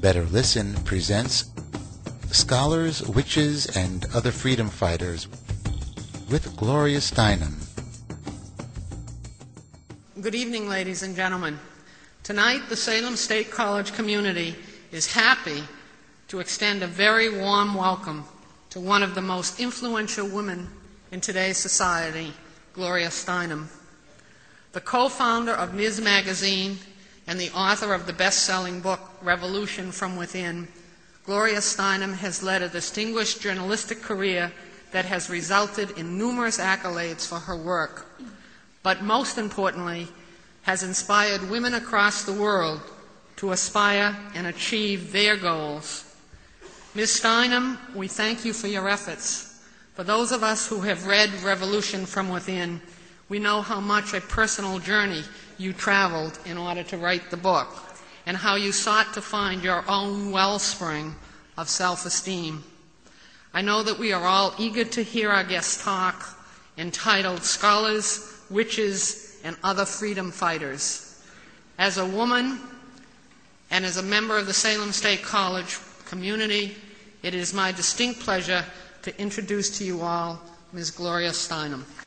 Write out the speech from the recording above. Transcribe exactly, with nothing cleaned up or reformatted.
Better Listen presents Scholars, Witches, and Other Freedom Fighters with Gloria Steinem. Good evening, ladies and gentlemen. Tonight, the Salem State College community is happy to extend a very warm welcome to one of the most influential women in today's society, Gloria Steinem. The co-founder of Ms. Magazine and the author of the best-selling book, Revolution from Within, Gloria Steinem has led a distinguished journalistic career that has resulted in numerous accolades for her work, but most importantly, has inspired women across the world to aspire and achieve their goals. Miz Steinem, we thank you for your efforts. For those of us who have read Revolution from Within, we know how much a personal journey you traveled in order to write the book, and how you sought to find your own wellspring of self-esteem. I know that we are all eager to hear our guest talk, entitled Scholars, Witches, and Other Freedom Fighters. As a woman and as a member of the Salem State College community, it is my distinct pleasure to introduce to you all Miz Gloria Steinem.